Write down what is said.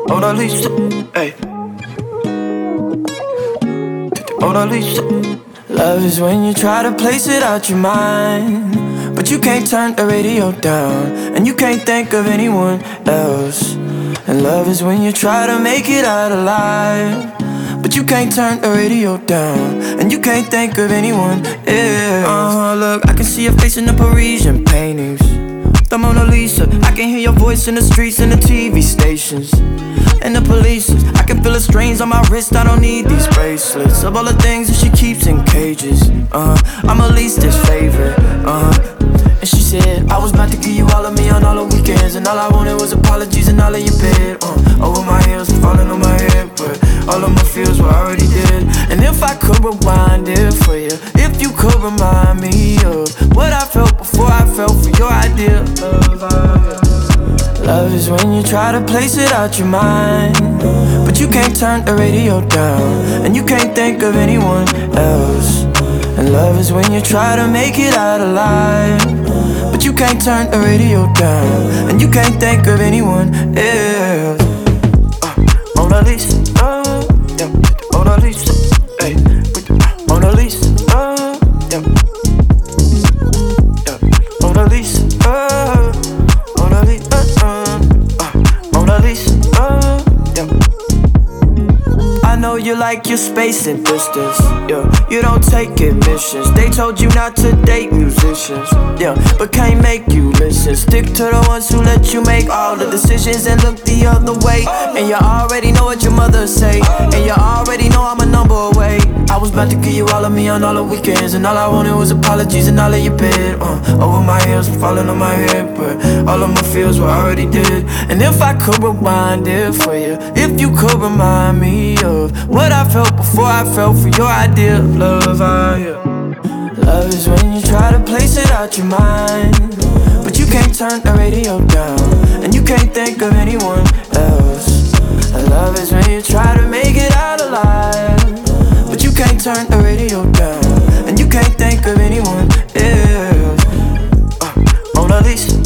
Mona Lisa, hey. Mona Lisa. Love is when you try to place it out your mind, but you can't turn the radio down, and you can't think of anyone else. And love is when you try to make it out alive, but you can't turn the radio down, and you can't think of anyone else. Look, I can see your face in the Parisian paintings, the Mona Lisa. I can hear your voice in the streets and the TV stations and the police. I can feel the strains on my wrist. I don't need these bracelets of all the things that she keeps in cages. I'm her least's favorite. And she said I was about to give you all of me on all the weekends, and all I wanted was apologies and all of your bed. Over my heels and falling on my head, but all of my feels were already dead. And if I could rewind it for you, if you could remind me of what I felt before I fell for your idea of love. Love is when you try to place it out your mind, but you can't turn the radio down, and you can't think of anyone else. And love is when you try to make it out alive, but you can't turn the radio down, and you can't think of anyone else. Mona Lisa, yeah, Mona Lisa, hey, Mona Lisa, yeah, yeah, Mona Lisa, Mona Lisa, Mona Lisa, yeah. I know you like your space and distance, yeah. You don't take admissions. They told you not to date musicians, yeah, but can't make you listen. Stick to the ones who let you make all the decisions and look the other way. And you already know what your mother say, and you already know I'm a number away. I was about to give you all of me on all the weekends, and all I wanted was apologies and all of your bed. Over my heels and falling on my head, but all of my feels were already dead. And if I could rewind it for you, if you could remind me of what I felt before I fell for your idea of love, yeah. Love is when you try to place it out your mind, but you can't turn the radio down, and you can't think of anyone else. And love is when you try to make it out alive, but you can't turn the radio down, and you can't think of anyone else. Mona Lisa.